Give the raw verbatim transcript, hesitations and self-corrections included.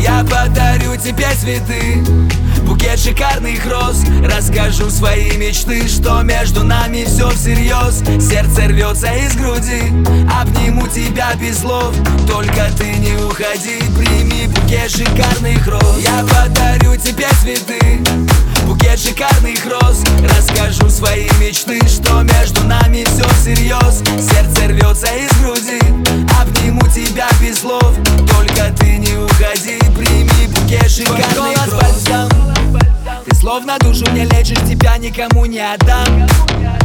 Я подарю тебе цветы, букет шикарных роз. Расскажу свои мечты, что между нами все всерьез. Сердце рвется из груди, обниму тебя без слов. Только ты не уходи, прими букет шикарных роз. Я подарю тебе цветы, букет шикарных роз. Расскажу свои мечты, что между нами все всерьез. Сердце рвется из груди, обниму тебя без слов. Только ты не уходи, прими букет шикарных роз. Ты словно душу мне лечишь, тебя никому не отдам.